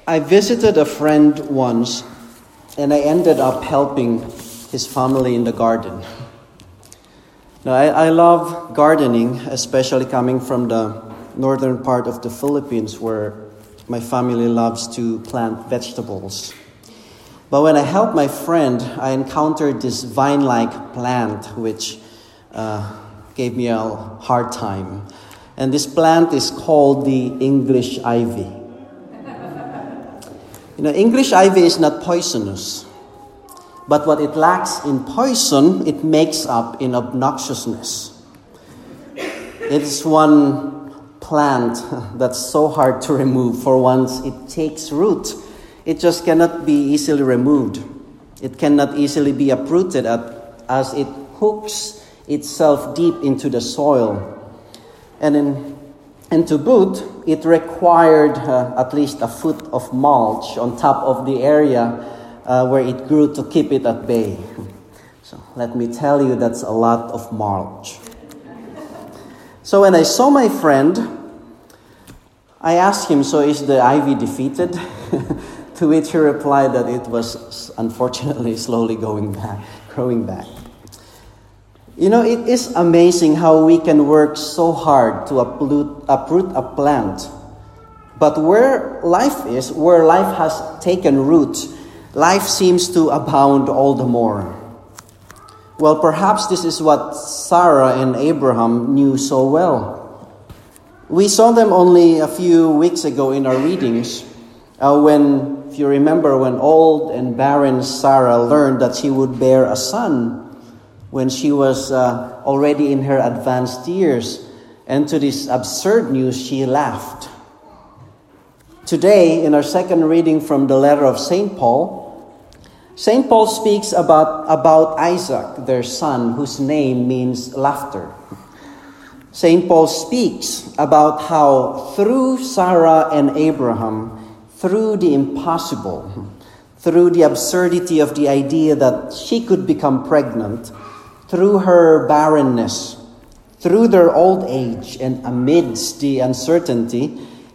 I visited a friend once, and I ended up helping his family in the garden. Now, I love gardening, especially coming from the northern part of the Philippines, where my family loves to plant vegetables. But when I helped my friend, I encountered this vine-like plant, which gave me a hard time. And this plant is called the English ivy. English ivy is not poisonous, but what it lacks in poison, it makes up in obnoxiousness. It is one plant that's so hard to remove, for once it takes root, it just cannot be easily removed. It cannot easily be uprooted as it hooks itself deep into the soil. And to boot, it required at least a foot of mulch on top of the area where it grew to keep it at bay. So let me tell you, that's a lot of mulch. So when I saw my friend, I asked him, so is the ivy defeated? To which he replied that it was unfortunately slowly growing back. It is amazing how we can work so hard to uproot a plant. But where life has taken root, life seems to abound all the more. Well, perhaps this is what Sarah and Abraham knew so well. We saw them only a few weeks ago in our readings, if you remember, when old and barren Sarah learned that she would bear a son when she was already in her advanced years. And to this absurd news, she laughed. Today, in our second reading from the letter of St. Paul speaks about Isaac, their son, whose name means laughter. St. Paul speaks about how through Sarah and Abraham, through the impossible, through the absurdity of the idea that she could become pregnant, through her barrenness, through their old age, and amidst the uncertainty,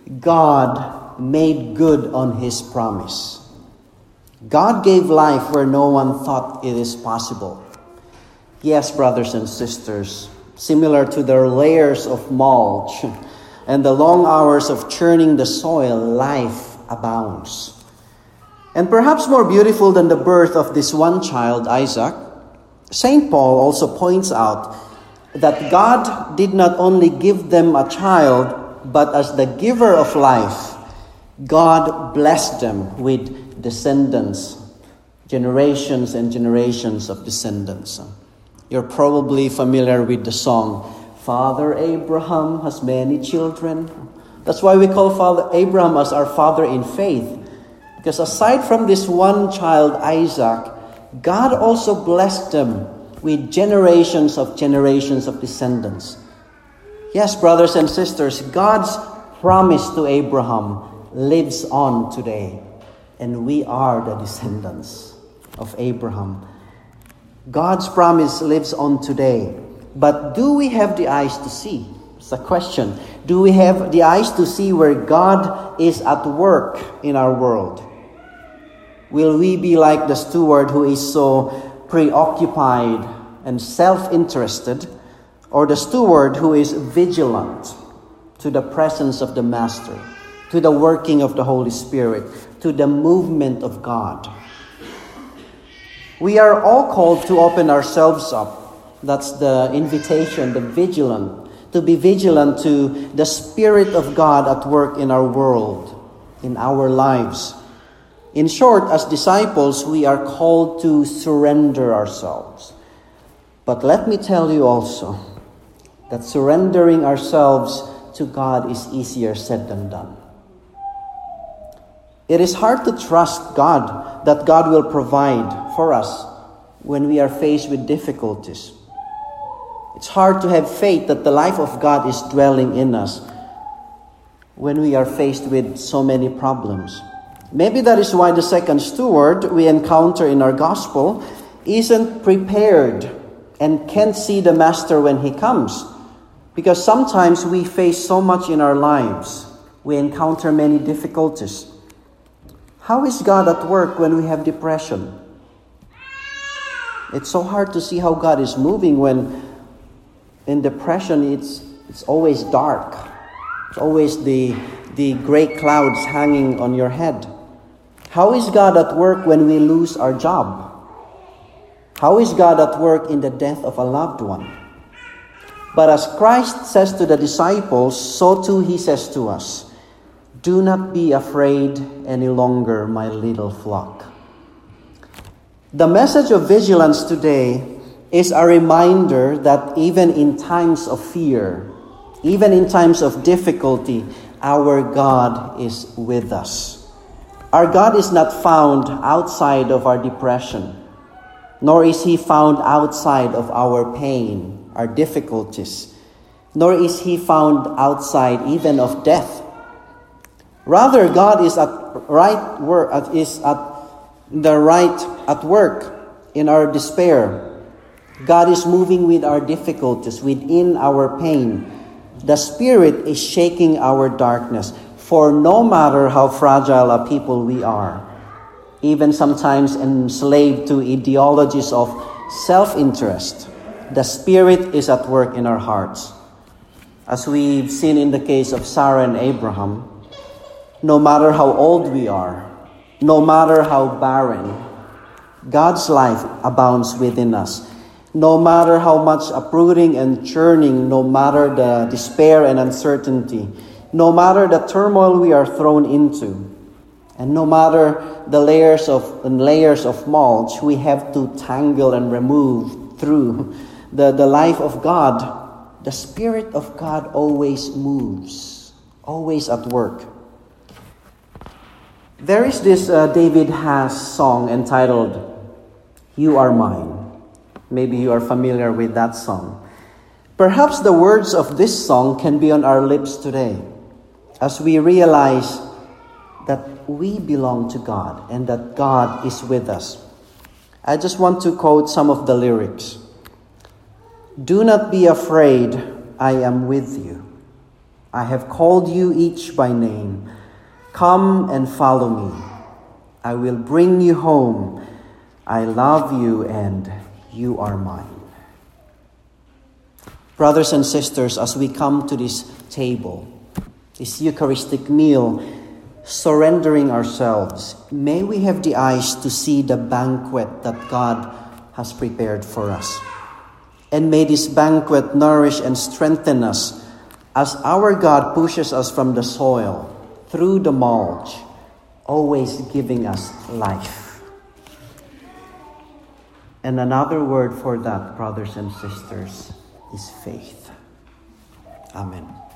God made good on His promise. God gave life where no one thought it is possible. Yes, brothers and sisters, similar to the layers of mulch and the long hours of churning the soil, life abounds. And perhaps more beautiful than the birth of this one child, Isaac, St. Paul also points out that God did not only give them a child, but as the giver of life, God blessed them with descendants, generations and generations of descendants. You're probably familiar with the song, Father Abraham has many children. That's why we call Father Abraham as our father in faith. Because aside from this one child, Isaac, God also blessed them with generations of descendants. Yes, brothers and sisters, God's promise to Abraham lives on today. And we are the descendants of Abraham. God's promise lives on today. But do we have the eyes to see? It's a question. Do we have the eyes to see where God is at work in our world? Will we be like the steward who is so preoccupied and self-interested, or the steward who is vigilant to the presence of the Master, to the working of the Holy Spirit, to the movement of God? We are all called to open ourselves up. That's the invitation, to be vigilant to the Spirit of God at work in our world, in our lives. In short, as disciples, we are called to surrender ourselves. But let me tell you also that surrendering ourselves to God is easier said than done. It is hard to trust God that God will provide for us when we are faced with difficulties. It's hard to have faith that the life of God is dwelling in us when we are faced with so many problems. Maybe that is why the second steward we encounter in our gospel isn't prepared and can't see the Master when He comes. Because sometimes we face so much in our lives. We encounter many difficulties. How is God at work when we have depression? It's so hard to see how God is moving when in depression it's always dark. It's always the gray clouds hanging on your head. How is God at work when we lose our job? How is God at work in the death of a loved one? But as Christ says to the disciples, so too he says to us, "Do not be afraid any longer, my little flock." The message of vigilance today is a reminder that even in times of fear, even in times of difficulty, our God is with us. Our God is not found outside of our depression, nor is he found outside of our pain, our difficulties, nor is he found outside even of death. Rather, God is at work in our despair. God is moving with our difficulties, within our pain. The Spirit is shaking our darkness. For no matter how fragile a people we are, even sometimes enslaved to ideologies of self-interest, the Spirit is at work in our hearts. As we've seen in the case of Sarah and Abraham, no matter how old we are, no matter how barren, God's life abounds within us. No matter how much uprooting and churning, no matter the despair and uncertainty, no matter the turmoil we are thrown into, and no matter the layers of mulch we have to tangle and remove through the life of God, the Spirit of God always moves, always at work. There is this David Haas song entitled, "You Are Mine." Maybe you are familiar with that song. Perhaps the words of this song can be on our lips today as we realize that we belong to God and that God is with us. I just want to quote some of the lyrics. "Do not be afraid, I am with you. I have called you each by name. Come and follow me. I will bring you home. I love you and you are mine." Brothers and sisters, as we come to this table, this Eucharistic meal, surrendering ourselves, may we have the eyes to see the banquet that God has prepared for us. And may this banquet nourish and strengthen us as our God pushes us from the soil, through the mulch, always giving us life. And another word for that, brothers and sisters, is faith. Amen.